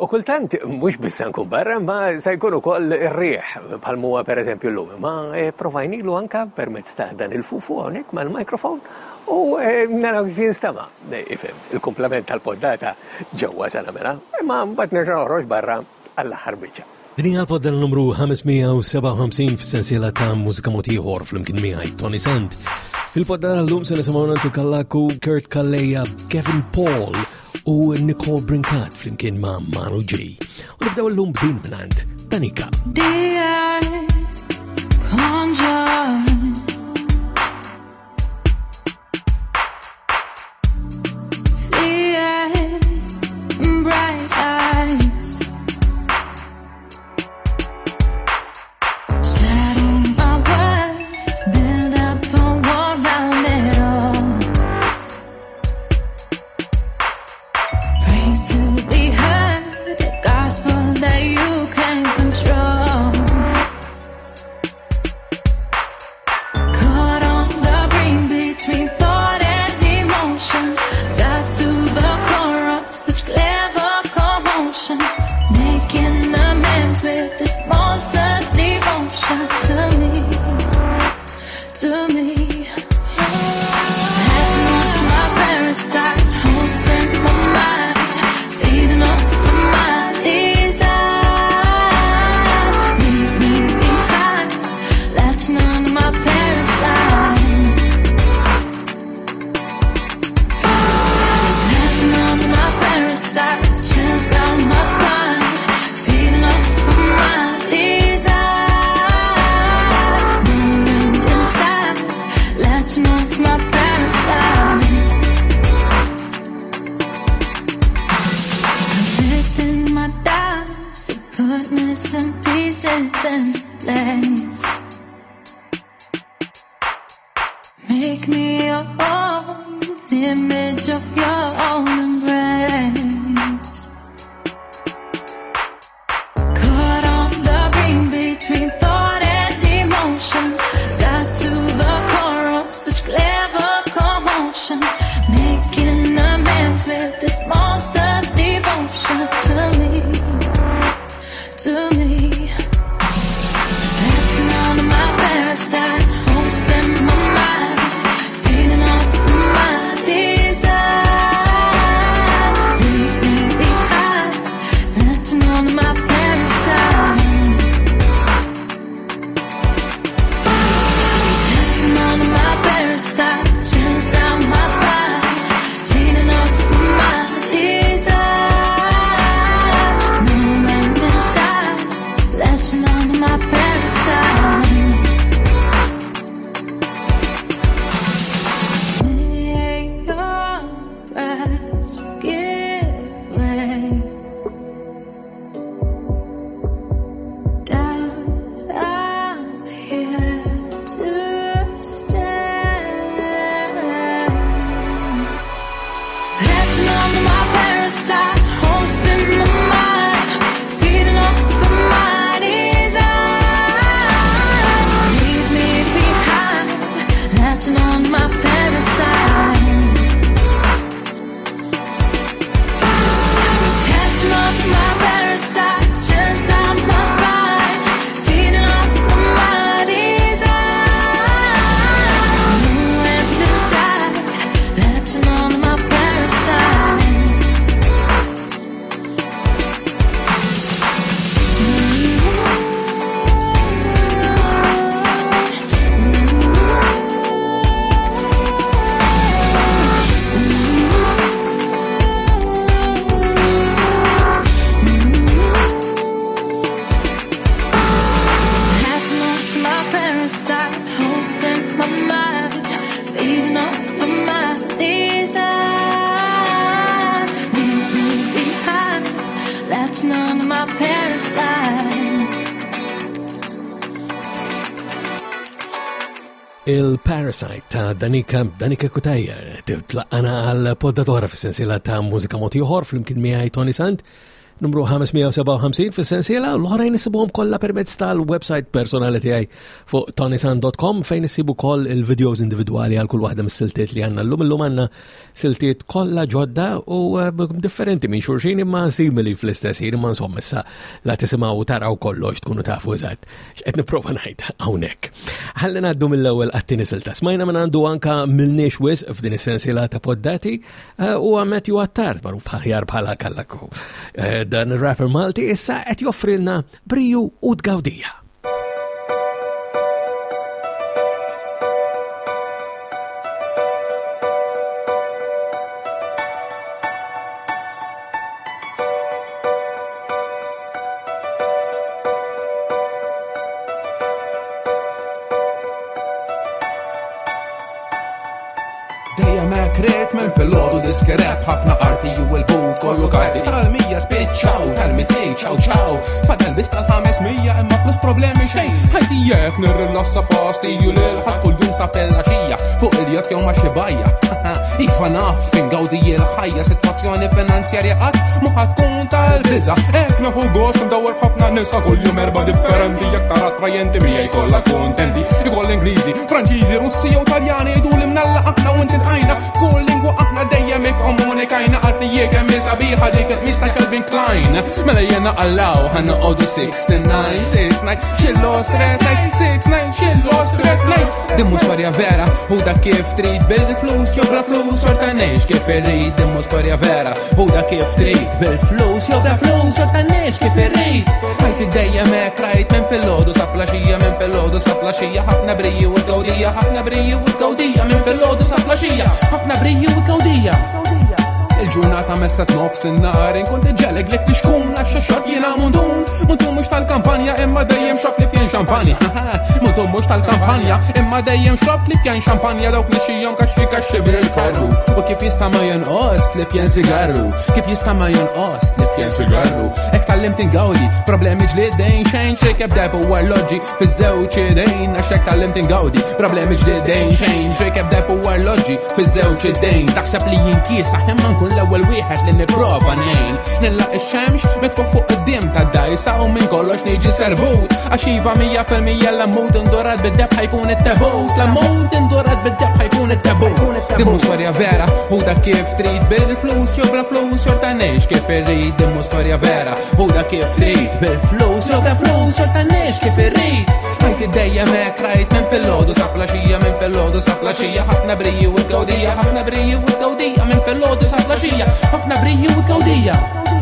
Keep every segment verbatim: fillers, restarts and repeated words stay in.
U kultant mhux biss nkun barra, ma se jkun ukoll ir-riħ bħal huwa pereżempju llum, ma provajnilu anke permezz ta' dan il-fufu hawnhekk mal-mikrofon u naraw kif jinstema' ifhem il-kumplament tal-poddata ġewwa sa nagħmilha, imma mbagħad nerġa' noħroġ barra għall-aħħar biċċa. Din hija l-poddata numru ħamesmija seba' u ħamsin fis-sensiela ta' mużika mod ieħor flimkien miegħi Tony Sant. Fil-poddata llum se nisimgħu Nantu Kallaku, Kurt Calleja, Kevin Paul u Nicole Brinkat flimkien ma' Manu G. U nibdew llum b'din mingħand Danica. Make me your own image of your own embrace. Caught on the ring between thought and emotion. Got to the core of such clever commotion. Making amends with this monster's devotion to me, to me. Acting on my parasite, hosting my mind. Il-Parasite ta' Danica, Danica Kutajer, titlaqana għal poddatora fis-sensiela ta' mużika mod ieħor flimkien miegħi Tony Sant. numru ħames mija seba' u ħamsin fis-sensiela, l-oħrajn isibuhom kollha permezz tal-website personali tiegħi fuq tonisan dot com fejn issibu koll il-videos individwali għal kull waħda mis-siltiet li għandna llum. Illum għandna siltiet kollha ġodda u differenti minn xulxin imma simili fl-istess ħin, imma insomma issa la tisimgħu taraw kollox tkunu tafu eżatt x'qed nipprova ngħid hawnhekk. Ħalli ngħaddu mill-ewwel għat-tieni silta. Smajna minn għandu anke Milniex Wisq f'din is-sensiela ta' poddati u Matthew Attard magħruf aħjar bħala Kallaku. Dan ir-rapper Malti issa qed joffrilna Briju u Tgawdija. Kret men fil-lodu diskereb ħafna arti ju il-boot kollu karti tal-mija spiċċaw tal-mitej ċaw ċaw fadal bis tal-ħames mija imma plus problemi xej ħajti jek nirrilossa fasti ju l-ħat kull jum sa pellaxija fuq il-jot jew ma xibajja ifa naf fin gawdi il-ħajja situazzjoni finanzjarja qatt muħat kun tal-biza ek naħu gost ndawar ħafna nisa kull jum erba differenti jek tara trajenti mijaj kolla kontenti ikoll Ingliżi, Franċiżi, Russi u Taljani jdu li mnalla aħna u intin għajna kull lingwa aħna dejjem ikkomunikajna għalti jegħem sabiħa dik il-mista Calvin Klein mela jena għallaw ħanna qodu sixty-nine six-nine xillo straight night six-nine xillo straight night dimmu storja vera u da kif trid bil-flus jew bla flus sorta nex kif irrid dimmu storja vera u da kif trid bil-flus jew bla flus sorta nex kif irrid ħajti dejjem hekk rajt minn fil-lodu sa flaxija minn fil-lodu sa flaxija ħafna briju u tgawdija ħafna briju u tgawdija minn fil-lodu sa flaxija ħafna briju u tgawdija il-ġurnata messa tnofs in-nar inkun ġeleg lek li xkun għaxa xort jiena mundun mundun mhux tal-kampanja imma dejjem xrob li fjen xampanja mundun mhux tal-kampanja imma dejjem xrob li fjen xampanja dawk li xijhom kaxxi kaxxi bil-karru u kif jista' ma jonqos li fjen sigarru kif jista' ma jonqos li fjen sigarru hekk tallimt ingawdi problemi ġlied dejn xejn xejkeb deb u arloġġi fiż-żewġ idejn għax hekk tallimt ingawdi problemi ġlied dejn xejn xejkeb deb u arloġġi fiż-żewġ idejn taħseb li jinkiesaħ imma nkun l-ewwel wieħed li nipprova ngħin nillaq ix-xemx mitfuq fuq id-dim tad-dajsa u minn kollox niġi servut għax iva mija fil-mija l-ammut indurat bid-deb ħajkun it-tabut l-ammut indurat bid-deb ħajkun it-tabut dimmu storja vera u da kif trid bil-flus jew bla flus xorta ngħix kif irrid dimmu storja vera u da kif trid bil-flus jew bla flus xorta ngħix kif irrid ħajti dejjem hekk rajt minn fil-lodu sa flaxija minn fil-lodu sa flaxija ħafna briju u tgawdija ħafna briju u tgawdija minn fil-lodu sa flaxija ħafna briju u tgawdija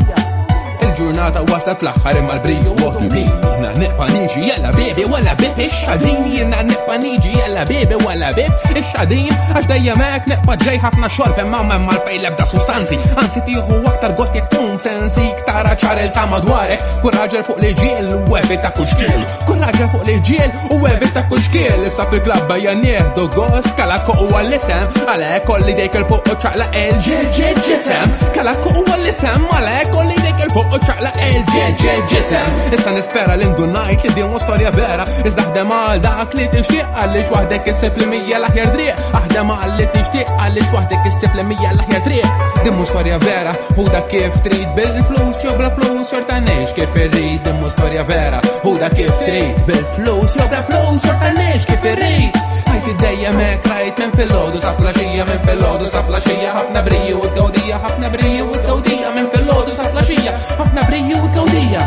il-ġurnata waslet fl-aħħar imma l-briju waħdin jiena neqpa niġi jella bebi walla bib ix-xadin jiena neqpa niġi jella bebi walla bib ix-xadin għax dejjem hekk neqpa ġej ħafna xorb imma m'hemm għalfejn l-ebda sustanzi anzi tieħu aktar gost jekk tkun sensik tara ċarel ta' madwarek kull raġel fuq l-ġiel u evita kull xkiel kull raġel fuq l-ġiel u evita kull xkiel issa fil-klabba jannieħdu gost kalakku u għall-isem għalhekk kolli dejk il-fuq u ċaqla l-ġeġeġisem kalakku u għall-isem għalhekk kolli dejk il-fuq u ċaqla l-ġeġeġisem issa nispera li ndunajt li din storja vera iżda ħdem għal dak li tixtieq għaliex waħdek issib li mija l-aħjar triq aħdem għal li tixtieq għaliex waħdek issib li mija l-aħjar triq dimmu storja vera u dak kif trid bil-flus jew bla flus xorta ngħix kif irrid dimmu storja vera u dak kif trid bil-flus jew bla flus xorta ngħix kif irrid ħajti dejjem hekk rajt minn fil-lodu sa flaxija minn fil-lodu sa flaxija ħafna briju u tgawdija ħafna briju u tgawdija minn fil-lodu sa flaxija ħafna briju u tgawdija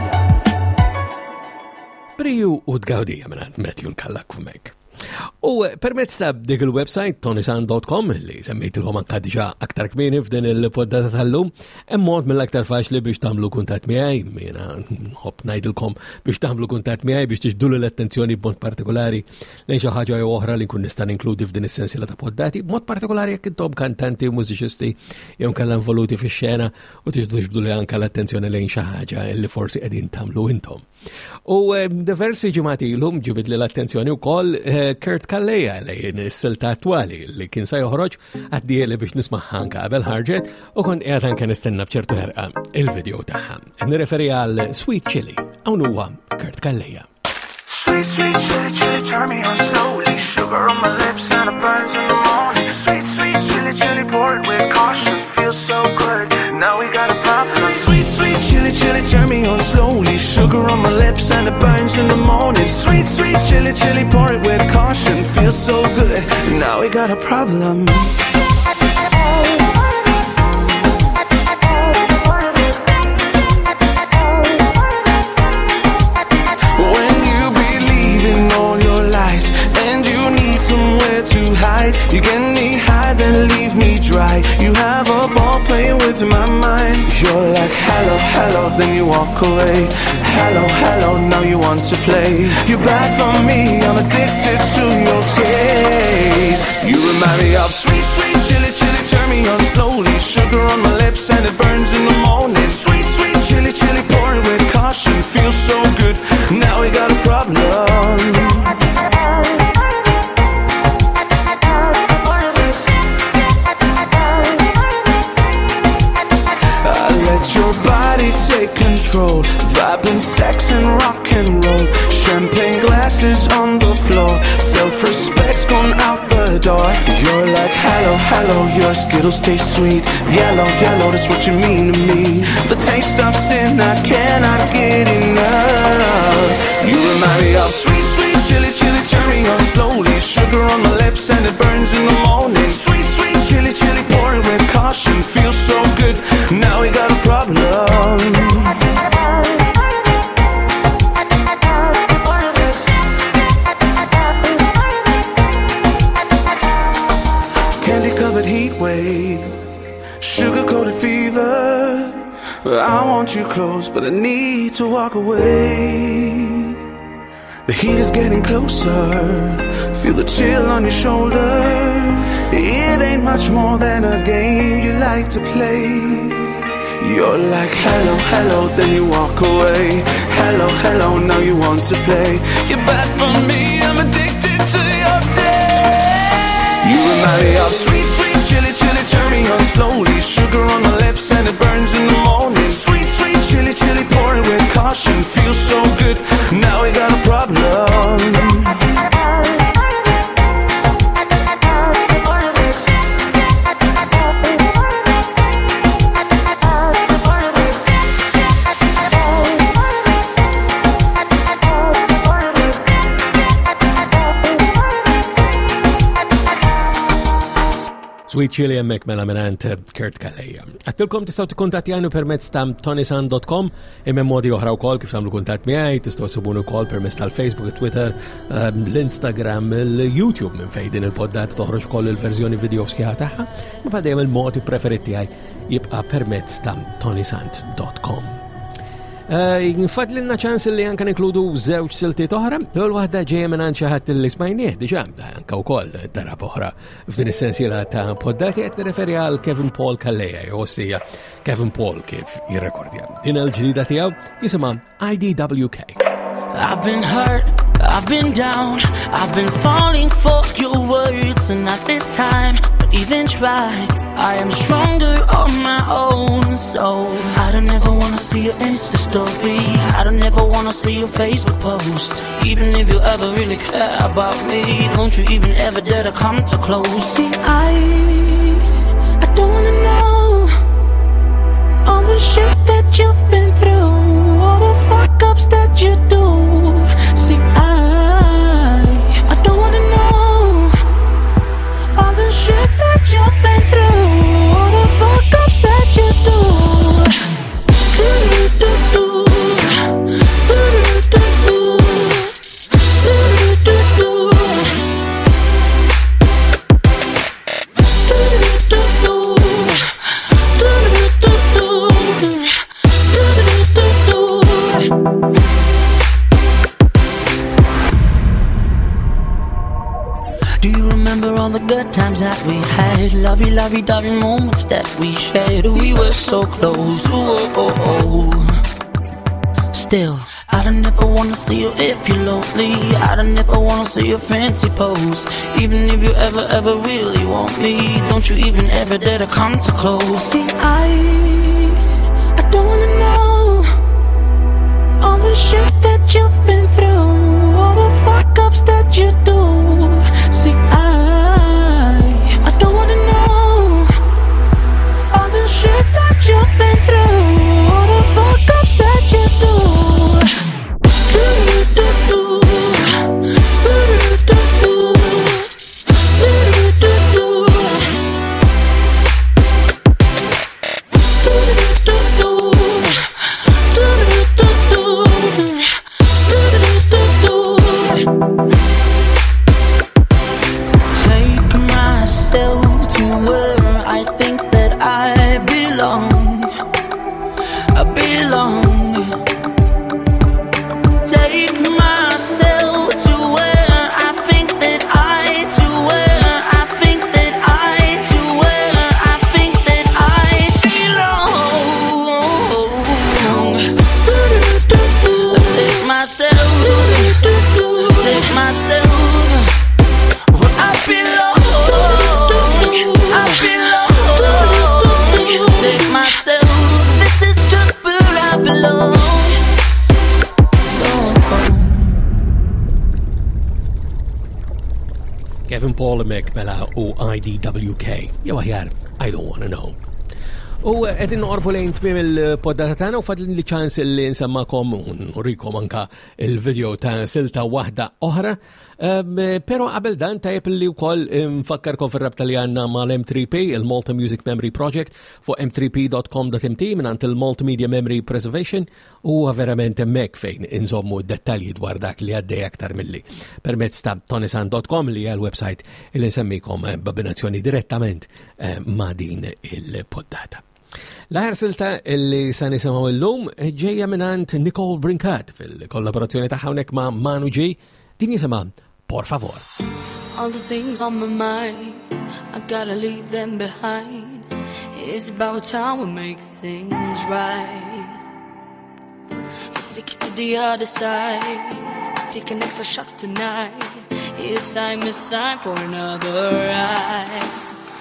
Briju u tgawdija minn Matthew Kallaku mek. U permezz ta' dik il-website tonisan dot com li semmejtilhom anke diġà aktar kmieni f'din il-poddata tal-lum hemm mod mill-aktar faċli biex tagħmlu kuntatt miegħi jiena nħobb ngħidilkom biex tagħmlu kuntatt miegħi biex tixbdu l-attenzjoni b'mod partikolari lejn xi ħaġa jew oħra li nkun nista' ninkludi f'din is-sensiela ta' poddati b'mod partikolari jekk intom kantanti u mużiċisti jew kellha involuti fix-xena u tixbdu li anke l-attenzjoni lejn xi ħaġa li forsi qegħdin tagħmlu intom. U diversi ġimgħati ilhom ġibit li l-attenzjoni wkoll Kurt Calleja lejn is-silta attwali li kien se joħroġ għaddieli biex nismaħħa anke qabel ħarġet u kont qiegħed anke nistenna b'ċertu ħerqa il-video tagħha. Nirreferi għal Sweet Chili hawn huwa Kurt Calleja. Sweet, sweet chili, chili, turn me on slowly. Sugar on my lips and it burns in the morning. Sweet, sweet chili, chili, pour it with caution. Feels so good, now we got a problem. Sweet, sweet chili, chili, turn me on slowly. Sugar on my lips and it burns in the morning. Sweet, sweet chili, chili, pour it with caution. Feels so good, now we got a problem. Somewhere to hide. You get me high, then leave me dry. You have a ball playing with my mind. You're like hello, hello, then you walk away. Hello, hello, now you want to play. You're bad for me, I'm addicted to your taste. You remind me of sweet, sweet chili, chili, turn me on slowly. Sugar on my lips and it burns in the morning. Sweet, sweet chili, chili, pour it with caution. Feels so good, now we got a problem. Your body take control, vibing sex and rock and roll. Champagne glasses on the floor, self-respect's gone out the door. You're like hello, hello, your Skittles taste sweet. Yellow, yellow, that's what you mean to me. The taste of sin, I cannot get enough. You remind me of sweet, sweet chili, chili, turn me on slowly. Sugar on my lips and it burns in the morning. Sweet, sweet chili, chili, pour it with caution. Feels so good, now we got a problem. Candy covered heat wave, sugar coated fever. I want you close, but I need to walk away. The heat is getting closer, feel the chill on your shoulder. It ain't much more than a game you like to play. You're like hello, hello, then you walk away. Hello, hello, now you want to play. You're bad for me, I'm addicted to your taste. You remind me of sweet, sweet chili, chili, turn me on slowly. Sugar on my lips and it burns in the morning. Sweet, sweet chili, chili, pour it with caution. Feels so good, now we got a problem. Sweet Chili emmek mela minant Kurt Calleja. Għattilkom tistaw t-kontattjanu permezz ta' tonisan dot com, imma modi oħra wkoll kif tagħmlu kuntatt miegħi, tistgħu ssibuni wkoll permezz tal-Facebook, Twitter, l-Instagram, l-YouTube minn fejn din il-poddat toħroġ ukoll il-verżjoni video sħiħa tagħha, ma dejjem il-modi preferiti tiegħi jibqa' permezz ta' tonisan dot com. Nfadlilna ċans li anka ninkludu żewġ siltiet oħra, l-ewwel waħda ġejja minn xi ħadd li smajnieh diġà anke wkoll darab oħra f'din is-sensiela ta' poddati qed nirreferi għal Kevin Paul Calleja, jew ossija Kevin Paul kif jirrekordja. Din il-ġdida tiegħu jisimha I D W K. I've been hurt, I've been down, I've been falling for your words, and not this time, but even try. I am stronger on my own, so I don't ever wanna see your Insta story. I don't ever wanna see your Facebook post. Even if you ever really care about me, don't you even ever dare to come too close. See, I, I don't wanna know all the shit that you've been through, all the fuck-ups that you do. See, I, I don't wanna know all the shit that you've been through, all the fuck-ups that you do. Do-do-do-do. Do-do-do-do. Do-do-do-do. Do you remember all the good times that we had? Lovey, lovey, dovey moments that we shared. We were so close. Ooh, oh, oh. Still, I don't ever wanna see you if you're lonely. I don't ever wanna see your fancy pose. Even if you ever, ever really want me, don't you even ever dare to come too close. See, I, I don't wanna know all the shit that you've been through, all the fuck-ups that you do. See, I, I don't wanna know all the shit that you've been through, all the Kevin Paul mek mela u I D W K. Jew aħjar I Don't Wanna Know. U għedin noqorbu lejn tmiem il-poddata tagħna u fadlin li ċans li nsemmakom u nurikom anka il-video ta' silta waħda oħra, pero qabel dan tajjeb li wkoll nfakkarkom fir-rabta li għandna mal-M three P, il-Malta Music Memory Project fuq m three p dot com dot m t mingħand il-Multimedia Memory Preservation u verament hemmhekk fejn inżommu dettalji dwar dak li għaddej aktar milli permezz ta' tonisan dot com li hija l-website li nsemmikom b'abbinazzjoni direttament ma' din il-poddata. L-aħar silta li sa nisimgħu llum ġejja minant Nicole Brinkat fil-kollaborazzjoni ta' hawnhekk ma' Manu G. Din jisimha Por Favor. All the things on my mind, I gotta leave them behind. It's about time we make things right. Stick it to the other side, take an extra shot tonight. It's time, it's time for another ride.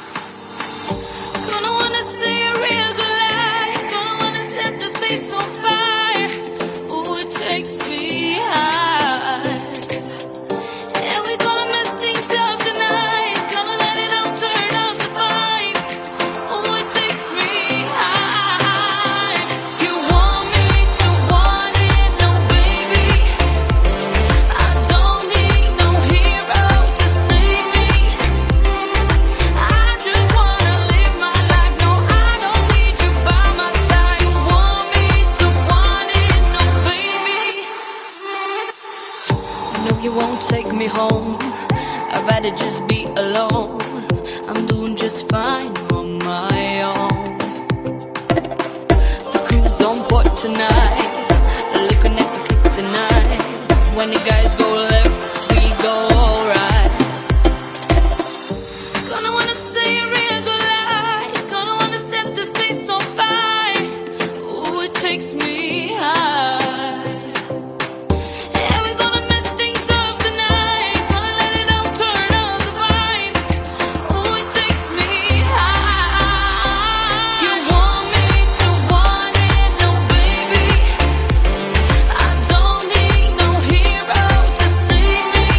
Gonna wanna see a real good life, gonna wanna set the space on fire. Ooh, it takes me high. And we're gonna mess things up tonight, gonna let it all turn up the vibe. Ooh, it takes me high. You want me to want it, no baby. I don't need no hero to save me. I just wanna live my life, no I don't need you by my side. You want me to want it, no baby. No, you won't take me home, I'd rather just be alone. I'm doing just fine on my own. The crew's on board tonight, liquor next to sleep tonight. When the guys go left, we go right. Gonna wanna see a real good life, gonna wanna set the space on fire. Ooh, it takes me high. And we're gonna mess things up tonight, gonna let it all turn up the vibe. Ooh, it takes me high. You want me to want it, no baby. I don't need no hero to save me.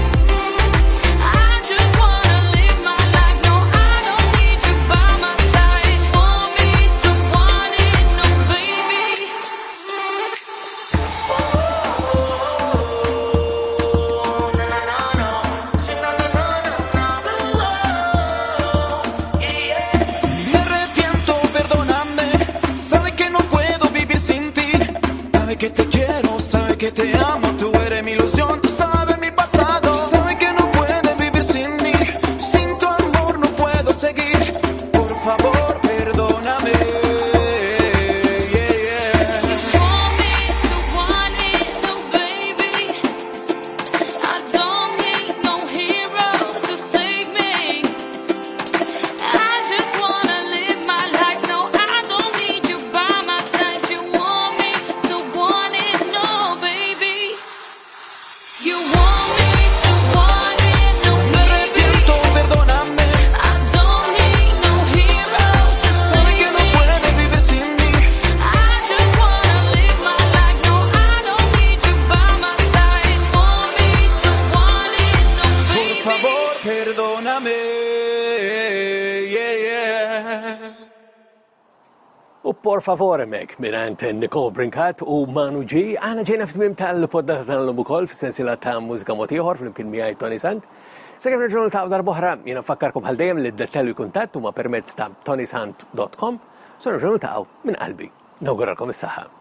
I just wanna live my life, no I don't need you by my side. Want me to want it, no baby. Me arrepiento, perdóname. Sabe que no puedo vivir sin ti. Sabe que te quiero, sabe que te amo. Tú eres mi ilusión, tú sabes mi pasado. Sabe que no puede vivir sin mí. Sin tu amor no puedo seguir. Por favor, perdóname. Yeah, yeah. Want me to want it, no baby. I don't need no hero to save me. I just wanna live my life, no I don't need you by my side. You want me to want it, no baby. You want me to want it, no Me baby. arrepiento, perdóname. I don't need no hero to Sabe que save no me. puede vivir sin mí. I just wanna live my life, no I don't need you by my side. Want me to want it, no Por baby. favor, perdóname. Yeah, yeah. U por favore mek minant Nicole Brinkat u Manu G. Għana ġejna f'tmim tal-poddata tal-lum ukoll f'sensila ta' mużika motiħor fl-imkien miegħi Tony Sant. Sakemm nerġgħu ta' darbohra jiena nfakkarkom bħal dejjem li d-dettalji kuntatt huma permezz ta' tonysant dot com. So nerġgħu ta' minn qalbi. Nawguralkom is-saħħa.